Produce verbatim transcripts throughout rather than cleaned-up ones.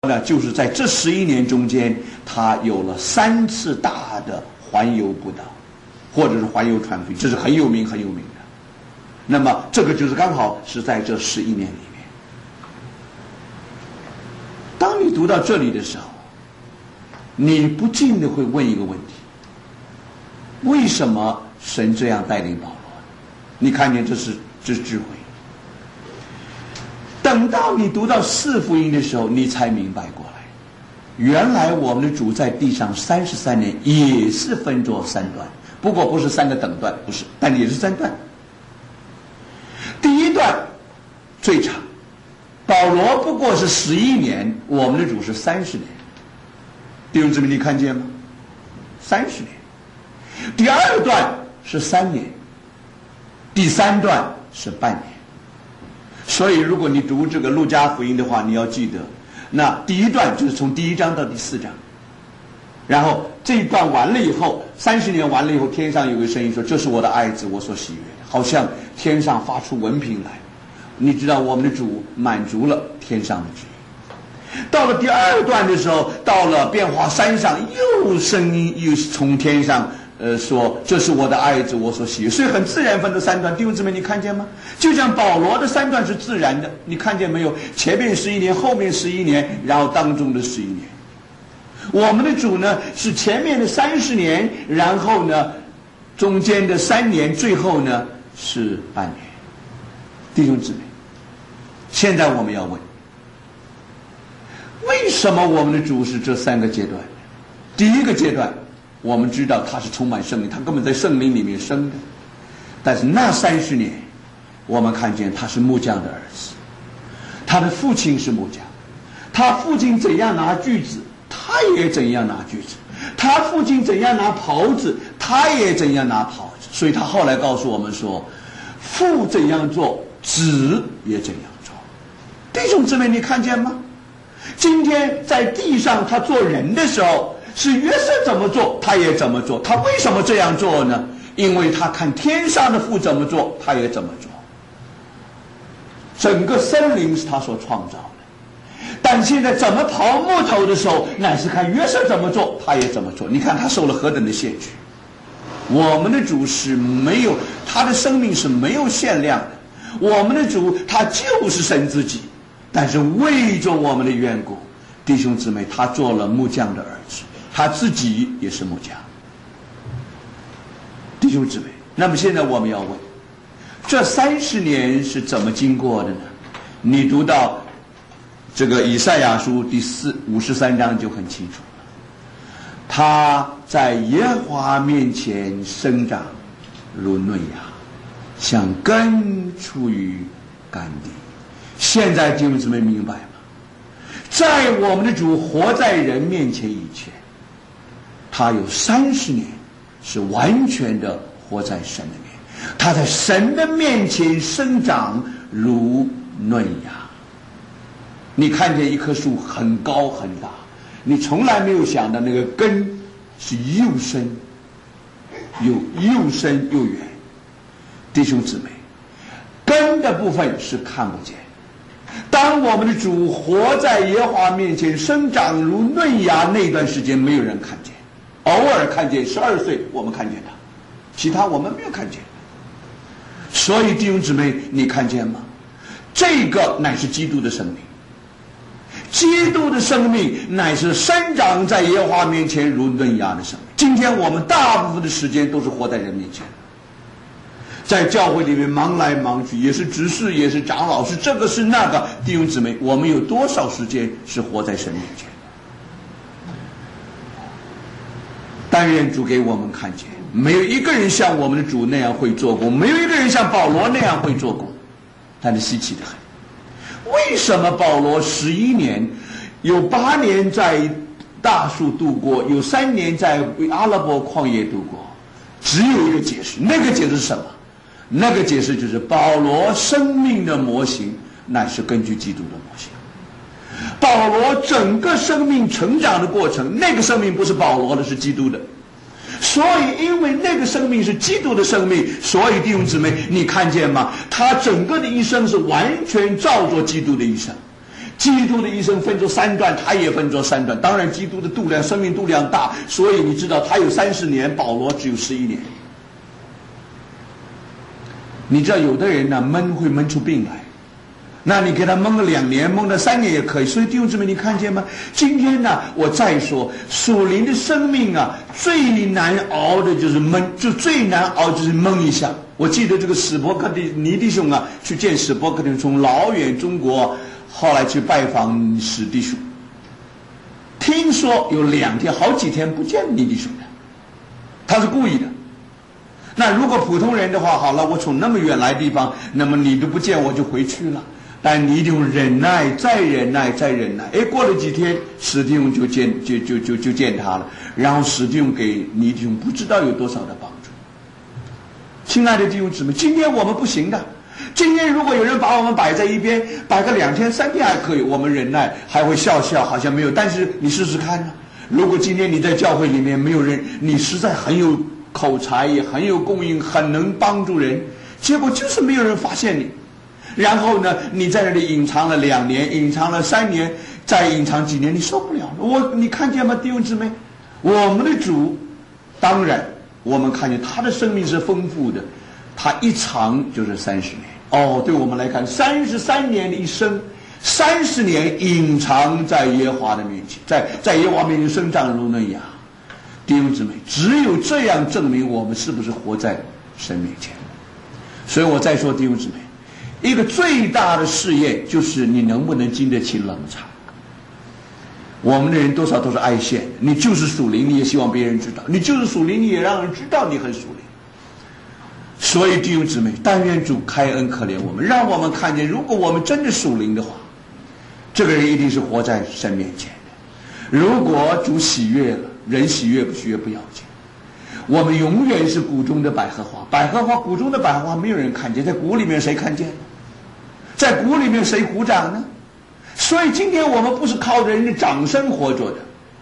呢，就是在这十一年中间，他有了三次大的环游布道，或者是环游传福音，这是很有名很有名的。那么这个就是刚好是在这十一年里面。当你读到这里的时候，你不禁的会问一个问题：为什么神这样带领保罗？你看见这是这是智慧。等到你读到四福音的时候，你才明白过来，原来我们的主在地上三十三年也是分作三段，不过不是三个等段，不是，但也是三段。第一段最长，保罗不过是十一年，我们的主是三十年。弟兄姊妹，你看见吗？三十年。第二段是三年，第三段是半年。所以如果你读这个路加福音的话，你要记得，那第一段就是从第一章到第四章，然后这一段完了以后，三十年完了以后，天上有个声音说：“这是我的爱子，我所喜悦的。”好像天上发出文凭来，你知道我们的主满足了天上的旨意。到了第二段的时候，到了变化山上，又声音又从天上呃，说这是我的爱子，我所喜悦，所以很自然分的三段。弟兄姊妹，你看见吗？就像保罗的三段是自然的，你看见没有？前面十一年，后面十一年，然后当中的十一年。我们的主呢，是前面的三十年，然后呢，中间的三年，最后呢是半年。弟兄姊妹，现在我们要问：为什么我们的主是这三个阶段？第一个阶段，我们知道他是充满圣灵，他根本在圣灵里面生的。但是那三十年，我们看见他是木匠的儿子，他的父亲是木匠，他父亲怎样拿锯子，他也怎样拿锯子；他父亲怎样拿刨子，他也怎样拿刨子。所以他后来告诉我们说，父怎样做，子也怎样做。弟兄姊妹，你看见吗？今天在地上他做人的时候，是约瑟怎么做他也怎么做。他为什么这样做呢？因为他看天上的父怎么做他也怎么做。整个森林是他所创造的，但现在怎么刨木头的时候，乃是看约瑟怎么做他也怎么做。你看他受了何等的限制。我们的主是没有，他的生命是没有限量的。我们的主他就是神自己，但是为着我们的缘故，弟兄姊妹，他做了木匠的儿子，他自己也是木匠。弟兄姊妹，那么现在我们要问，这三十年是怎么经过的呢？你读到这个以赛亚书第四五十三章就很清楚了。他在耶和华面前生长如嫩芽，像根出于干地。现在弟兄姊妹明白吗？在我们的主活在人面前以前，他有三十年是完全的活在神的面，他在神的面前生长如嫩芽。你看见一棵树很高很大，你从来没有想到那个根是又深又又深又远。弟兄姊妹，根的部分是看不见。当我们的主活在耶和华面前生长如嫩芽那段时间，没有人看见，偶尔看见，十二岁我们看见他，其他我们没有看见。所以弟兄姊妹，你看见吗？这个乃是基督的生命，基督的生命乃是生长在耶和华面前如嫩芽的生命。今天我们大部分的时间都是活在人面前，在教会里面忙来忙去，也是执事，也是长老，是这个是那个。弟兄姊妹，我们有多少时间是活在神面前？但愿主给我们看见，没有一个人像我们的主那样会做工，没有一个人像保罗那样会做工。但是稀奇的很，为什么保罗十一年有八年在大树度过，有三年在阿拉伯旷野度过？只有一个解释，那个解释是什么？那个解释就是保罗生命的模型乃是根据基督的模型。保罗整个生命成长的过程，那个生命不是保罗的，是基督的。所以因为那个生命是基督的生命，所以弟兄姊妹，你看见吗？他整个的一生是完全照着基督的一生。 基督的一生分作三段，他也分作三段。当然，基督的度量、生命度量大，所以你知道他有三十年，保罗只有十一年。你知道有的人呢闷会闷出病来，那你给他闷个两年，闷了三年也可以。所以弟兄姊妹，你看见吗？今天呢，我再说属灵的生命啊，最难熬的就是闷，就最难熬就是闷一下。我记得这个史伯克的尼弟兄啊，去见史伯克的，从老远中国后来去拜访史弟兄，听说有两天好几天不见尼弟兄的，他是故意的。那如果普通人的话，好了，我从那么远来的地方，那么你都不见我就回去了。但你一定忍耐，再忍耐，再忍耐。哎，过了几天，史弟兄就见就就就就见他了，然后史弟兄给尼弟兄不知道有多少的帮助。亲爱的弟兄姊妹，今天我们不行的。今天如果有人把我们摆在一边，摆个两天三天还可以，我们忍耐还会笑笑，好像没有。但是你试试看呢，如果今天你在教会里面没有人，你实在很有口才，也很有供应，很能帮助人，结果就是没有人发现你。然后呢，你在那里隐藏了两年，隐藏了三年，再隐藏几年，你受不了了。我你看见吗，弟兄姊妹？我们的主，当然我们看见他的生命是丰富的，他一长就是三十年。哦，对我们来看，三十三年的一生，三十年隐藏在耶和华的面前，在在耶和华面前生长如嫩芽。弟兄姊妹，只有这样证明我们是不是活在神面前。所以我再说，弟兄姊妹，一个最大的试验就是你能不能经得起冷场。我们的人多少都是爱现的，你就是属灵，你也希望别人知道；你就是属灵，你也让人知道你很属灵。所以弟兄姊妹，但愿主开恩可怜我们，让我们看见，如果我们真的属灵的话，这个人一定是活在神面前的。如果主喜悦了，人喜悦不喜悦不要紧，我们永远是谷中的百合花。百合花，谷中的百合花没有人看见，在谷里面谁看见？在谷里面谁鼓掌呢？所以今天我们不是靠着人的掌声活着的。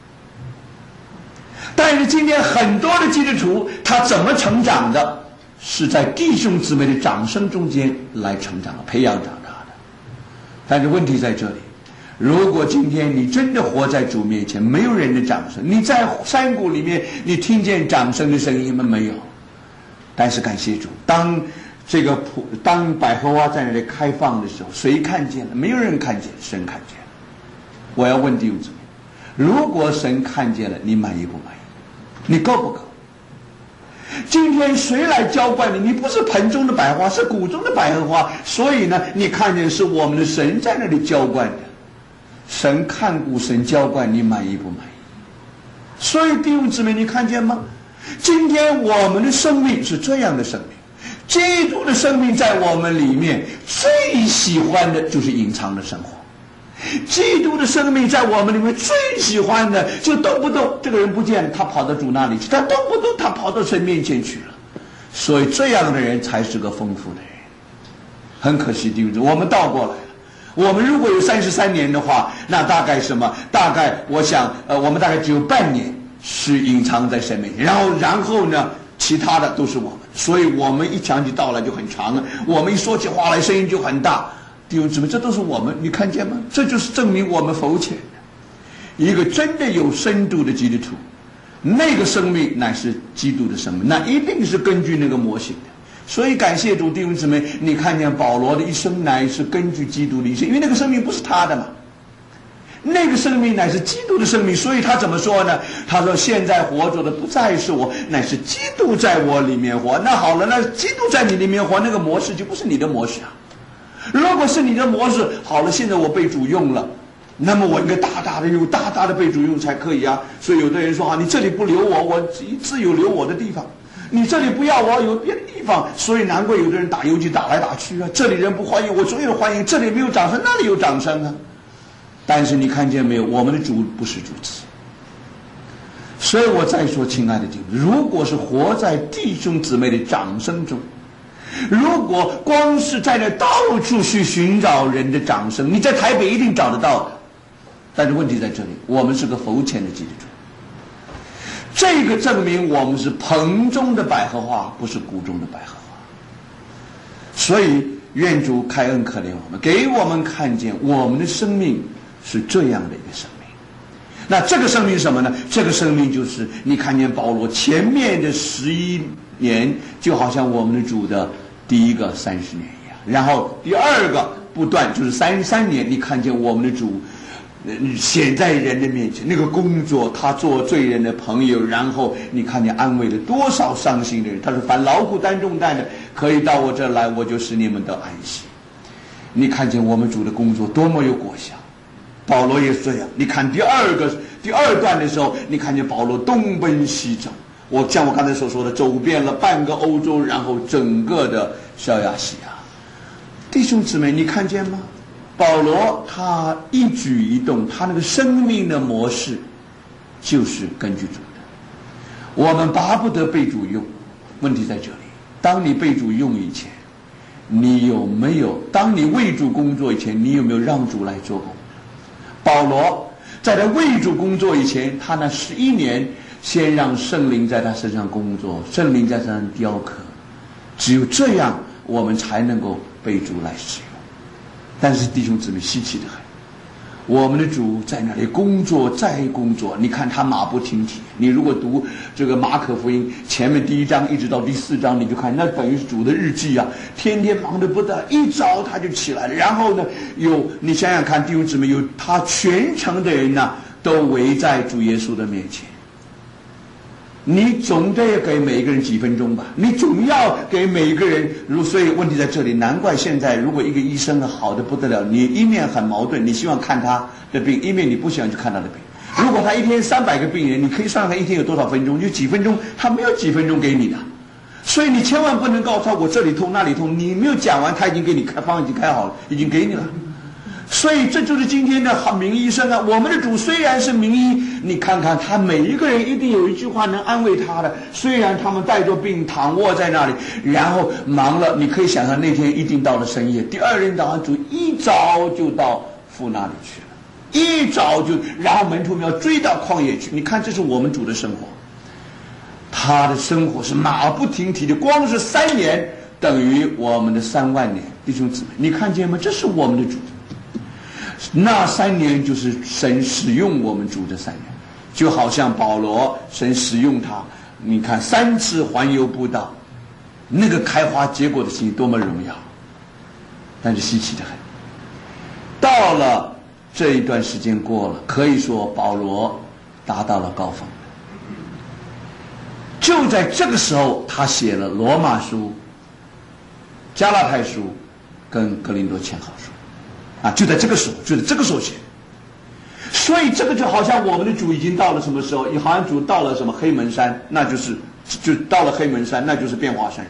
但是今天很多的基督徒他怎么成长的？是在弟兄姊妹的掌声中间来成长、培养长大的。但是问题在这里，如果今天你真的活在主面前，没有人的掌声，你在山谷里面你听见掌声的声音吗？没有。但是感谢主，当这个普当百合花在那里开放的时候，谁看见了？没有人看见，神看见了。我要问弟兄姊妹，如果神看见了，你满意不满意？你够不够？今天谁来浇灌你？你不是盆中的百花，是谷中的百合花。所以呢，你看见是我们的神在那里浇灌的。神看顾，神浇灌，你满意不满意？所以弟兄姊妹，你看见吗？今天我们的生命是这样的生命，基督的生命在我们里面最喜欢的就是隐藏的生活。基督的生命在我们里面最喜欢的，就动不动这个人不见了，他跑到主那里去；他动不动他跑到神面前去了。所以这样的人才是个丰富的人。很可惜，弟兄姊妹，我们倒过来了。我们如果有三十三年的话，那大概什么？大概我想，呃，我们大概只有半年是隐藏在神面前，然后，然后呢，其他的都是我们。所以我们一讲起道来就很长了，我们一说起话来声音就很大。弟兄姊妹，这都是我们，你看见吗？这就是证明我们肤浅的。一个真的有深度的基督徒，那个生命乃是基督的生命，那一定是根据那个模型的。所以感谢主，弟兄姊妹，你看见保罗的一生乃是根据基督的一生，因为那个生命不是他的嘛，那个生命乃是基督的生命。所以他怎么说呢？他说：“现在活着的不再是我，乃是基督在我里面活。”那好了，那基督在你里面活，那个模式就不是你的模式啊。如果是你的模式，好了，现在我被主用了，那么我应该大大的用，大大的被主用才可以啊。所以有的人说啊，你这里不留我，我自有留我的地方；你这里不要我，有别的地方。所以难怪有的人打游击打来打去啊，这里人不欢迎我，总有欢迎；这里没有掌声，那里有掌声啊。但是你看见没有，我们的主不是如此。所以我再说，亲爱的弟兄，如果是活在弟兄姊妹的掌声中，如果光是在那到处去寻找人的掌声，你在台北一定找得到的。但是问题在这里，我们是个肤浅的基督徒。这个证明我们是盆中的百合花，不是谷中的百合花。所以愿主开恩可怜我们，给我们看见我们的生命是这样的一个生命。那这个生命是什么呢？这个生命就是你看见保罗前面的十一年就好像我们的主的第一个三十年一样，然后第二个不断就是三十三年，你看见我们的主显在人的面前，那个工作他做罪人的朋友，然后你看见安慰了多少伤心的人。他说凡劳苦担重担的可以到我这来，我就使你们得安息。你看见我们主的工作多么有果效。保罗也是这样，你看第二个第二段的时候，你看见保罗东奔西走，我像我刚才所说的，走遍了半个欧洲，然后整个的小亚细亚。弟兄姊妹，你看见吗？保罗他一举一动，他那个生命的模式就是根据主的。我们巴不得被主用，问题在这里，当你被主用以前，你有没有当你为主工作以前，你有没有让主来做工？保罗在他为主工作以前，他那十一年先让圣灵在他身上工作，圣灵在他身上雕刻，只有这样我们才能够被主来使用。但是弟兄姊妹，稀奇的很，我们的主在那里工作再工作，你看他马不停蹄。你如果读这个马可福音前面第一章一直到第四章，你就看那等于是主的日记啊，天天忙得不得，一早他就起来了，然后呢有你想想看，弟兄姊妹，有他全城的人呢、啊、都围在主耶稣的面前。你总得给每一个人几分钟吧，你总要给每一个人。所以问题在这里，难怪现在如果一个医生好的不得了，你一面很矛盾，你希望看他的病，一面你不喜欢去看他的病。如果他一天三百个病人，你可以算算他一天有多少分钟，就几分钟，他没有几分钟给你的。所以你千万不能告诉他我这里痛那里痛，你没有讲完他已经给你开方已经开好了，已经给你了。所以这就是今天的名医生啊！我们的主虽然是名医，你看看他每一个人一定有一句话能安慰他的。虽然他们带着病躺卧在那里，然后忙了，你可以想象那天一定到了深夜。第二天早上主一早就到父那里去了，一早就，然后门徒们要追到旷野去。你看，这是我们主的生活，他的生活是马不停蹄的，光是三年等于我们的三万年。弟兄姊妹，你看见吗？这是我们的主。那三年就是神使用我们主的三年，就好像保罗神使用他，你看三次环游布道，那个开花结果的心多么荣耀，但是稀奇的很。到了这一段时间过了，可以说保罗达到了高峰。就在这个时候，他写了罗马书、加拉太书跟哥林多前后书。啊，就在这个时候，就在这个时候写。所以这个就好像我们的主已经到了什么时候？也好像主到了什么黑门山，那就是就到了黑门山，那就是变化山。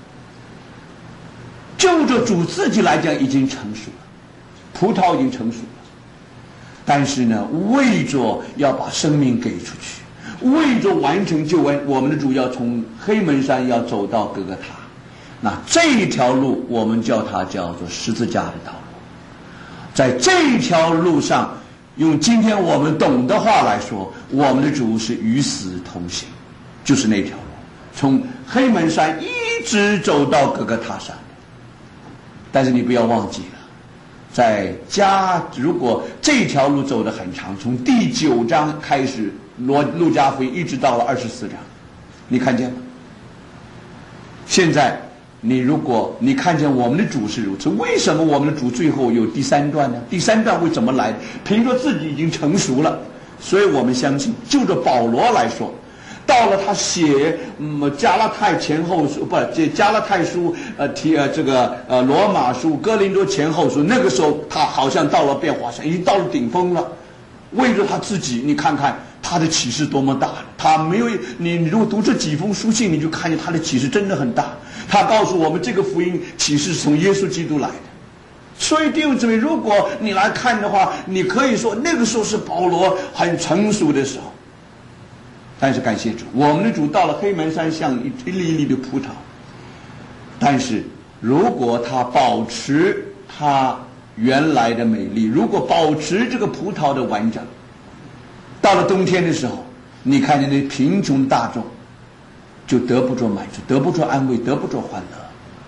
就着主自己来讲，已经成熟了，葡萄已经成熟了。但是呢，为着要把生命给出去，为着完成救恩，我们的主要从黑门山要走到各个塔。那这一条路，我们叫它叫做十字架的道路。在这条路上，用今天我们懂的话来说，我们的主是与死同行，就是那条路，从黑门山一直走到各个塔山。但是你不要忘记了，在加如果这条路走得很长，从第九章开始，罗路加福音一直到了二十四章，你看见吗？现在你如果你看见我们的主是如此，为什么我们的主最后有第三段呢？第三段为什么来？凭着自己已经成熟了，所以我们相信，就着保罗来说，到了他写嗯加拉太前后书，不，这加拉太书呃提呃这个呃罗马书、哥林多前后书，那个时候他好像到了变化山，已经到了顶峰了。为着他自己，你看看他的启示多么大！他没有你，你如果读这几封书信，你就看见他的启示真的很大。他告诉我们，这个福音启示是从耶稣基督来的。所以弟兄姊妹，如果你来看的话，你可以说那个时候是保罗很成熟的时候。但是感谢主，我们的主到了黑门山像一粒一粒的葡萄。但是如果他保持他原来的美丽，如果保持这个葡萄的完整，到了冬天的时候，你看见那贫穷大众就得不着满足，得不着安慰，得不着欢乐。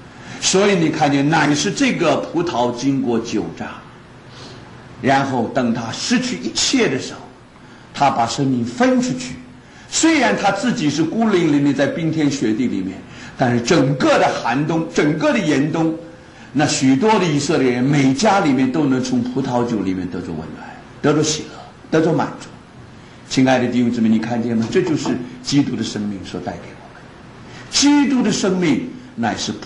所以你看见，乃是这个葡萄经过酒榨，然后等它失去一切的时候，他把生命分出去。虽然他自己是孤零零的在冰天雪地里面，但是整个的寒冬，整个的严冬，那许多的以色列人每家里面都能从葡萄酒里面得着温暖，得着喜乐，得着满足。亲爱的弟兄姊妹，你看见吗？这就是基督的生命所带给我们。基督的生命乃是葡